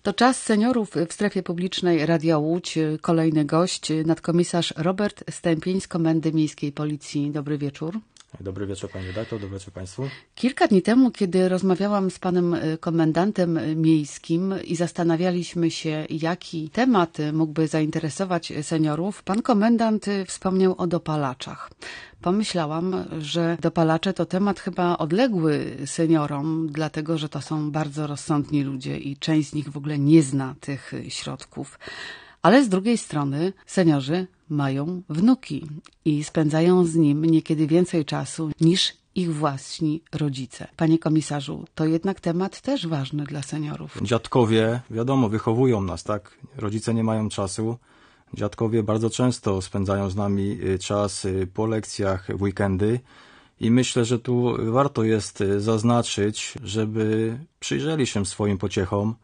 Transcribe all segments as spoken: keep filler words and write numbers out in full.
To czas seniorów w strefie publicznej Radia Łódź. Kolejny gość, nadkomisarz Robert Stępień z Komendy Miejskiej Policji. Dobry wieczór. Dobry wieczór Pani redaktor, dobry wieczór Państwu. Kilka dni temu, kiedy rozmawiałam z panem komendantem miejskim i zastanawialiśmy się, jaki temat mógłby zainteresować seniorów, pan komendant wspomniał o dopalaczach. Pomyślałam, że dopalacze to temat chyba odległy seniorom, dlatego że to są bardzo rozsądni ludzie i część z nich w ogóle nie zna tych środków. Ale z drugiej strony seniorzy mają wnuki i spędzają z nim niekiedy więcej czasu niż ich własni rodzice. Panie komisarzu, to jednak temat też ważny dla seniorów. Dziadkowie, wiadomo, wychowują nas, tak? Rodzice nie mają czasu. Dziadkowie bardzo często spędzają z nami czas po lekcjach, w weekendy i myślę, że tu warto jest zaznaczyć, żeby przyjrzeli się swoim pociechom,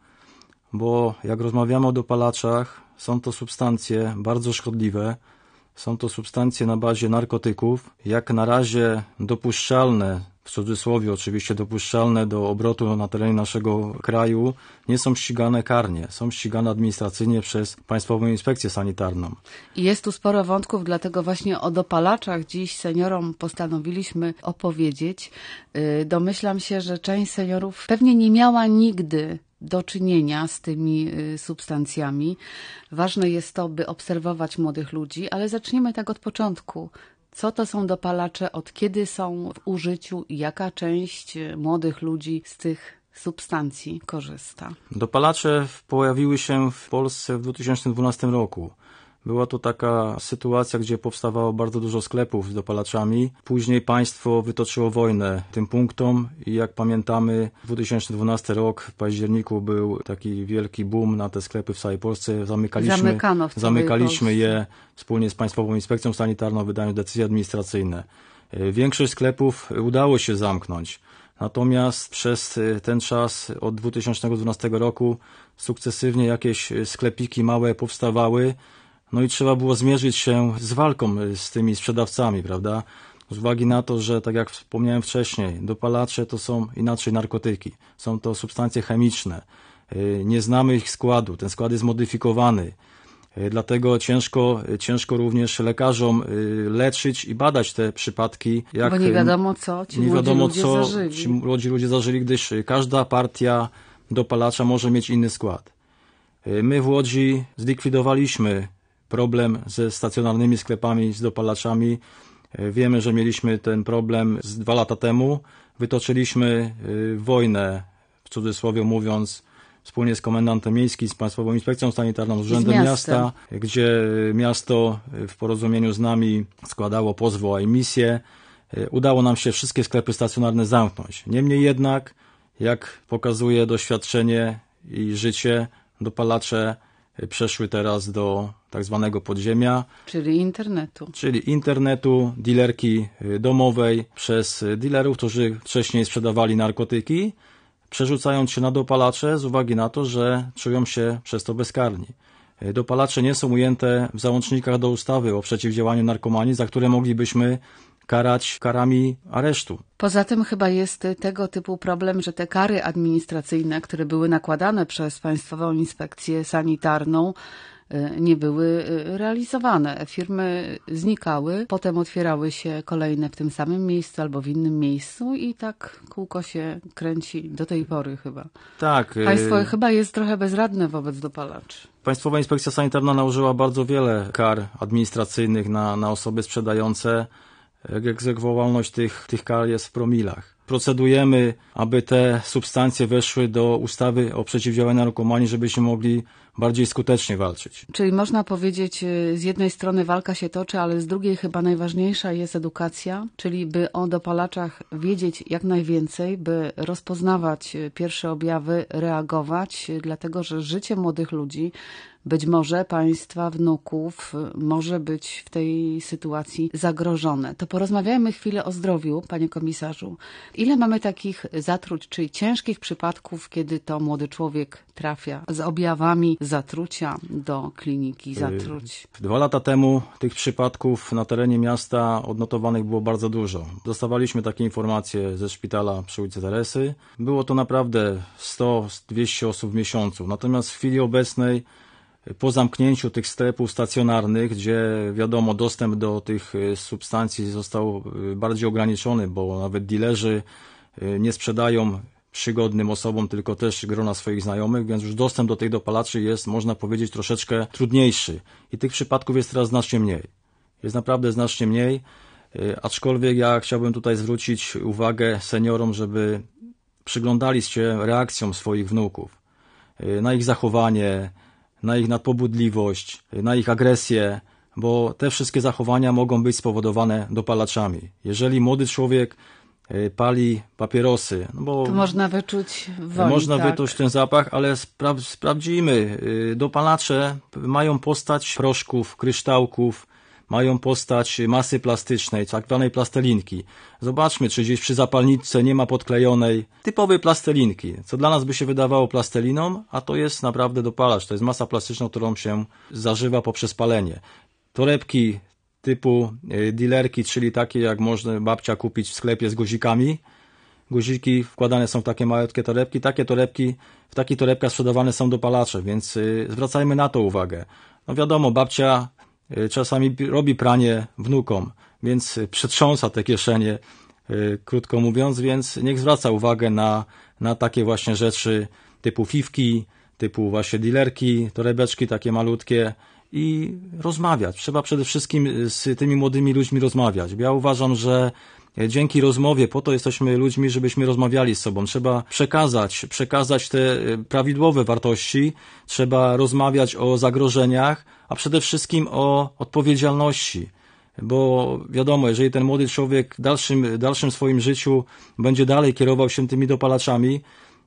bo jak rozmawiamy o dopalaczach, są to substancje bardzo szkodliwe, są to substancje na bazie narkotyków, jak na razie dopuszczalne, w cudzysłowie oczywiście dopuszczalne do obrotu na terenie naszego kraju, nie są ścigane karnie, są ścigane administracyjnie przez Państwową Inspekcję Sanitarną. I jest tu sporo wątków, dlatego właśnie o dopalaczach dziś seniorom postanowiliśmy opowiedzieć. Domyślam się, że część seniorów pewnie nie miała nigdy do czynienia z tymi substancjami. Ważne jest to, by obserwować młodych ludzi, ale zacznijmy tak od początku. Co to są dopalacze, od kiedy są w użyciu i jaka część młodych ludzi z tych substancji korzysta? Dopalacze pojawiły się w Polsce w dwa tysiące dwunastym roku. Była to taka sytuacja, gdzie powstawało bardzo dużo sklepów z dopalaczami. Później państwo wytoczyło wojnę tym punktom i jak pamiętamy, dwa tysiące dwunasty rok, w październiku był taki wielki boom na te sklepy w całej Polsce. Zamykaliśmy, Zamykano w całej zamykaliśmy Polsce. je wspólnie z Państwową Inspekcją Sanitarną, wydając decyzje administracyjne. Większość sklepów udało się zamknąć. Natomiast przez ten czas od dwa tysiące dwunastego roku sukcesywnie jakieś sklepiki małe powstawały. No i trzeba było zmierzyć się z walką z tymi sprzedawcami, prawda? Z uwagi na to, że tak jak wspomniałem wcześniej, dopalacze to są inaczej narkotyki. Są to substancje chemiczne. Nie znamy ich składu. Ten skład jest modyfikowany. Dlatego ciężko, ciężko również lekarzom leczyć i badać te przypadki. Jak Bo nie wiadomo co ci nie młodzi wiadomo, ludzie co zażyli. Ci młodzi ludzie zażyli, gdyż każda partia dopalacza może mieć inny skład. My w Łodzi zlikwidowaliśmy problem ze stacjonarnymi sklepami z dopalaczami. Wiemy, że mieliśmy ten problem z dwa lata temu. Wytoczyliśmy wojnę, w cudzysłowie mówiąc, wspólnie z komendantem miejskim, z Państwową Inspekcją Sanitarną, z Urzędem Miasta, gdzie miasto w porozumieniu z nami składało pozwy o emisję. Udało nam się wszystkie sklepy stacjonarne zamknąć. Niemniej jednak, jak pokazuje doświadczenie i życie, dopalacze przeszły teraz do tak zwanego podziemia. Czyli internetu. Czyli internetu, dealerki domowej, przez dealerów, którzy wcześniej sprzedawali narkotyki, przerzucając się na dopalacze z uwagi na to, że czują się przez to bezkarni. Dopalacze nie są ujęte w załącznikach do ustawy o przeciwdziałaniu narkomanii, za które moglibyśmy karać karami aresztu. Poza tym chyba jest tego typu problem, że te kary administracyjne, które były nakładane przez Państwową Inspekcję Sanitarną, nie były realizowane. Firmy znikały, potem otwierały się kolejne w tym samym miejscu albo w innym miejscu i tak kółko się kręci do tej pory chyba. Tak. Państwo chyba jest trochę bezradne wobec dopalaczy. Państwowa Inspekcja Sanitarna nałożyła bardzo wiele kar administracyjnych na, na osoby sprzedające. Egzekwowalność tych, tych kar jest w promilach. Procedujemy, aby te substancje weszły do ustawy o przeciwdziałaniu narkomanii, żebyśmy mogli bardziej skutecznie walczyć. Czyli można powiedzieć, z jednej strony walka się toczy, ale z drugiej chyba najważniejsza jest edukacja, czyli by o dopalaczach wiedzieć jak najwięcej, by rozpoznawać pierwsze objawy, reagować, dlatego że życie młodych ludzi być może państwa wnuków może być w tej sytuacji zagrożone. To porozmawiajmy chwilę o zdrowiu, panie komisarzu. Ile mamy takich zatruć, czyli ciężkich przypadków, kiedy to młody człowiek trafia z objawami zatrucia do kliniki zatruć? Dwa lata temu tych przypadków na terenie miasta odnotowanych było bardzo dużo. Dostawaliśmy takie informacje ze szpitala przy ulicy Teresy. Było to naprawdę sto dwieście osób w miesiącu. Natomiast w chwili obecnej, po zamknięciu tych sklepów stacjonarnych, gdzie wiadomo, dostęp do tych substancji został bardziej ograniczony, bo nawet dilerzy nie sprzedają przygodnym osobom, tylko też grona swoich znajomych, więc już dostęp do tych dopalaczy jest, można powiedzieć, troszeczkę trudniejszy. I tych przypadków jest teraz znacznie mniej. Jest naprawdę znacznie mniej, aczkolwiek ja chciałbym tutaj zwrócić uwagę seniorom, żeby przyglądali się reakcjom swoich wnuków, na ich zachowanie, na ich nadpobudliwość, na ich agresję, bo te wszystkie zachowania mogą być spowodowane dopalaczami. Jeżeli młody człowiek pali papierosy, no bo to można wyczuć woni, Można tak. wyczuć ten zapach, ale spra- sprawdzimy. Dopalacze mają postać proszków, kryształków, mają postać masy plastycznej, tak zwanej plastelinki. Zobaczmy, czy gdzieś przy zapalniczce nie ma podklejonej typowej plastelinki, co dla nas by się wydawało plasteliną, a to jest naprawdę dopalacz. To jest masa plastyczna, którą się zażywa poprzez palenie. Torebki typu dealerki, czyli takie jak można babcia kupić w sklepie z guzikami. Guziki wkładane są w takie malutkie torebki. Takie torebki, w takich torebkach sprzedawane są dopalacze, więc zwracajmy na to uwagę. No wiadomo, babcia czasami robi pranie wnukom, więc przetrząsa te kieszenie, krótko mówiąc, więc niech zwraca uwagę na, na takie właśnie rzeczy typu fifki, typu właśnie dealerki, torebeczki takie malutkie i rozmawiać. Trzeba przede wszystkim z tymi młodymi ludźmi rozmawiać. Ja uważam, że dzięki rozmowie, po to jesteśmy ludźmi, żebyśmy rozmawiali z sobą. Trzeba przekazać, przekazać te prawidłowe wartości, trzeba rozmawiać o zagrożeniach, a przede wszystkim o odpowiedzialności. Bo wiadomo, jeżeli ten młody człowiek w dalszym, dalszym swoim życiu będzie dalej kierował się tymi dopalaczami,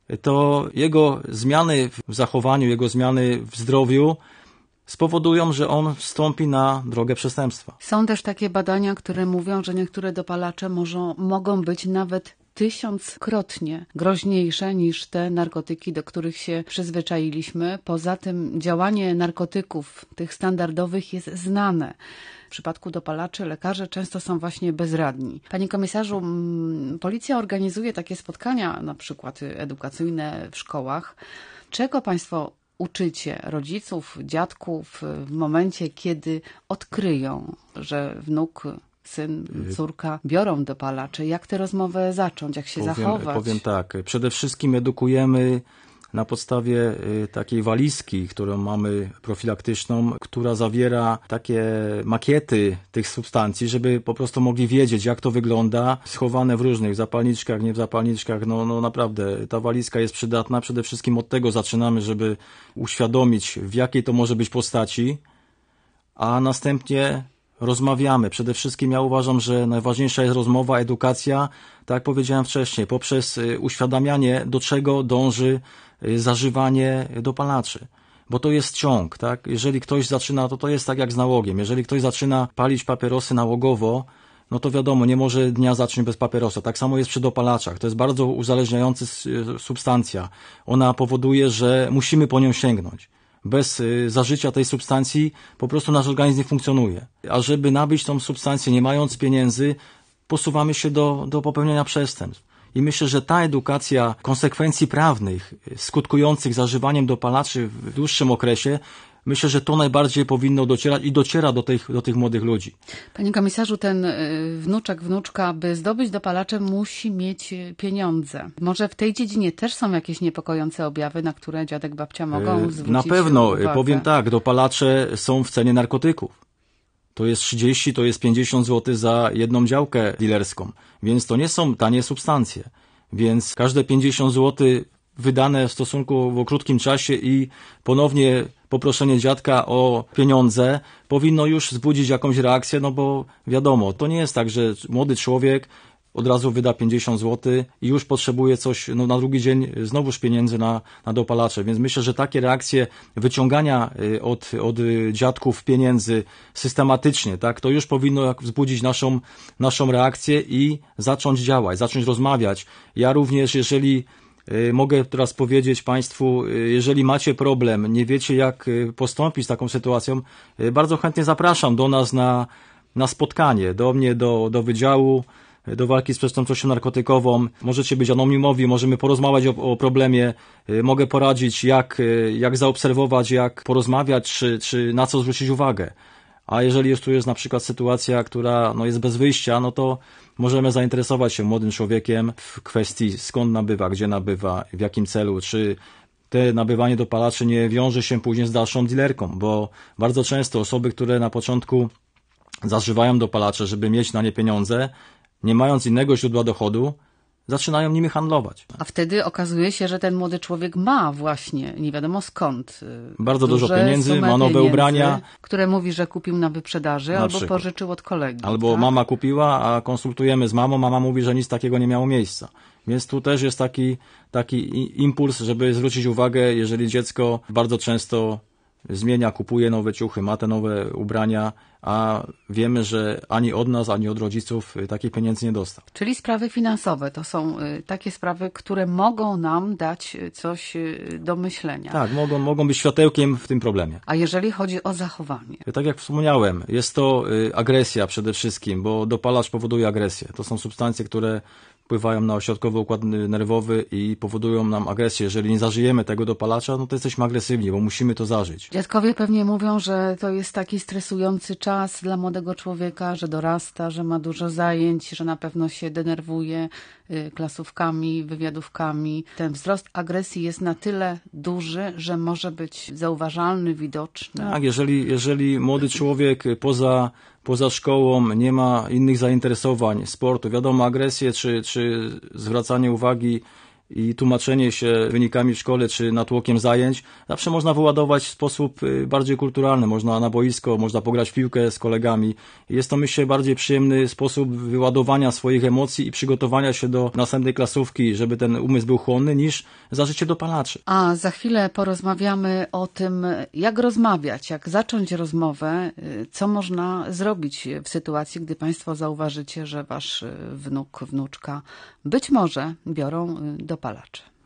to jego zmiany w zachowaniu, jego zmiany w zdrowiu spowodują, że on wstąpi na drogę przestępstwa. Są też takie badania, które mówią, że niektóre dopalacze może, mogą być nawet tysiąckrotnie groźniejsze niż te narkotyki, do których się przyzwyczailiśmy. Poza tym działanie narkotyków, tych standardowych, jest znane. W przypadku dopalaczy lekarze często są właśnie bezradni. Panie komisarzu, policja organizuje takie spotkania, na przykład edukacyjne w szkołach. Czego państwo uczycie rodziców, dziadków w momencie, kiedy odkryją, że wnuk, syn, córka biorą dopalacze? Jak tę rozmowę zacząć? Jak się powiem, zachować? Powiem tak. Przede wszystkim edukujemy na podstawie takiej walizki, którą mamy profilaktyczną, która zawiera takie makiety tych substancji, żeby po prostu mogli wiedzieć, jak to wygląda, schowane w różnych zapalniczkach, nie w zapalniczkach. No, no naprawdę, ta walizka jest przydatna. Przede wszystkim od tego zaczynamy, żeby uświadomić, w jakiej to może być postaci, a następnie rozmawiamy. Przede wszystkim ja uważam, że najważniejsza jest rozmowa, edukacja, tak jak powiedziałem wcześniej, poprzez uświadamianie, do czego dąży zażywanie dopalaczy. Bo to jest ciąg, tak? Jeżeli ktoś zaczyna, to to jest tak jak z nałogiem. Jeżeli ktoś zaczyna palić papierosy nałogowo, no to wiadomo, nie może dnia zacząć bez papierosa. Tak samo jest przy dopalaczach. To jest bardzo uzależniająca substancja. Ona powoduje, że musimy po nią sięgnąć. Bez zażycia tej substancji po prostu nasz organizm nie funkcjonuje. A żeby nabyć tą substancję, nie mając pieniędzy, posuwamy się do, do popełnienia przestępstw. I myślę, że ta edukacja konsekwencji prawnych skutkujących zażywaniem dopalaczy w dłuższym okresie, myślę, że to najbardziej powinno docierać i dociera do tych, do tych młodych ludzi. Panie komisarzu, ten wnuczek, wnuczka, by zdobyć dopalacze, musi mieć pieniądze. Może w tej dziedzinie też są jakieś niepokojące objawy, na które dziadek, babcia mogą zwrócić Na pewno, uwagę? powiem tak, dopalacze są w cenie narkotyków. To jest trzydzieści, to jest pięćdziesiąt złotych za jedną działkę dealerską, więc to nie są tanie substancje. Więc każde pięćdziesiąt złotych wydane w stosunkowo krótkim czasie i ponownie poproszenie dziadka o pieniądze powinno już wzbudzić jakąś reakcję, no bo wiadomo, to nie jest tak, że młody człowiek od razu wyda pięćdziesiąt złotych i już potrzebuje coś, no na drugi dzień znowuż pieniędzy na, na dopalacze. Więc myślę, że takie reakcje wyciągania od, od dziadków pieniędzy systematycznie, tak, to już powinno wzbudzić naszą, naszą reakcję i zacząć działać, zacząć rozmawiać. Ja również, jeżeli mogę teraz powiedzieć Państwu, jeżeli macie problem, nie wiecie jak postąpić z taką sytuacją, bardzo chętnie zapraszam do nas na, na spotkanie, do mnie, do, do Wydziału do Walki z Przestępczością Narkotykową. Możecie być anonimowi, możemy porozmawiać o, o problemie, mogę poradzić jak, jak zaobserwować, jak porozmawiać, czy, czy na co zwrócić uwagę. A jeżeli już tu jest na przykład sytuacja, która no jest bez wyjścia, no to możemy zainteresować się młodym człowiekiem w kwestii skąd nabywa, gdzie nabywa, w jakim celu, czy te nabywanie dopalaczy nie wiąże się później z dalszą dealerką, bo bardzo często osoby, które na początku zażywają dopalacze, żeby mieć na nie pieniądze, nie mając innego źródła dochodu, zaczynają nimi handlować. A wtedy okazuje się, że ten młody człowiek ma właśnie, nie wiadomo skąd, bardzo dużo pieniędzy, ma nowe pieniędzy, ubrania, które mówi, że kupił na wyprzedaży, na albo przykład. pożyczył od kolegi. Albo tak? mama kupiła, a konsultujemy z mamą, mama mówi, że nic takiego nie miało miejsca. Więc tu też jest taki, taki impuls, żeby zwrócić uwagę, jeżeli dziecko bardzo często zmienia, kupuje nowe ciuchy, ma te nowe ubrania, a wiemy, że ani od nas, ani od rodziców takich pieniędzy nie dostał. Czyli sprawy finansowe to są takie sprawy, które mogą nam dać coś do myślenia. Tak, mogą, mogą być światełkiem w tym problemie. A jeżeli chodzi o zachowanie? Tak jak wspomniałem, jest to agresja przede wszystkim, bo dopalacz powoduje agresję. To są substancje, które wpływają na ośrodkowy układ nerwowy i powodują nam agresję. Jeżeli nie zażyjemy tego dopalacza, no to jesteśmy agresywni, bo musimy to zażyć. Dziadkowie pewnie mówią, że to jest taki stresujący czas dla młodego człowieka, że dorasta, że ma dużo zajęć, że na pewno się denerwuje klasówkami, wywiadówkami. Ten wzrost agresji jest na tyle duży, że może być zauważalny, widoczny. Tak, jeżeli, jeżeli młody człowiek poza poza szkołą nie ma innych zainteresowań, sportu, wiadomo, agresję czy, czy zwracanie uwagi i tłumaczenie się wynikami w szkole czy natłokiem zajęć zawsze można wyładować w sposób bardziej kulturalny. Można na boisko, można pograć w piłkę z kolegami. Jest to, myślę, bardziej przyjemny sposób wyładowania swoich emocji i przygotowania się do następnej klasówki, żeby ten umysł był chłonny, niż zażycie dopalaczy. A za chwilę porozmawiamy o tym, jak rozmawiać, jak zacząć rozmowę, co można zrobić w sytuacji, gdy Państwo zauważycie, że Wasz wnuk, wnuczka być może biorą dopalacze.